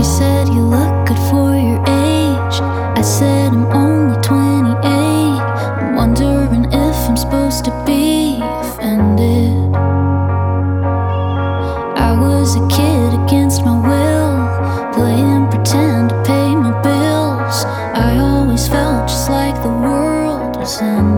She said, "You look good for your age." I said, "I'm only 28. I'm wondering if I'm supposed to be offended. I was a kid against my will, playing pretend to pay my bills. I always felt just like the world was ending.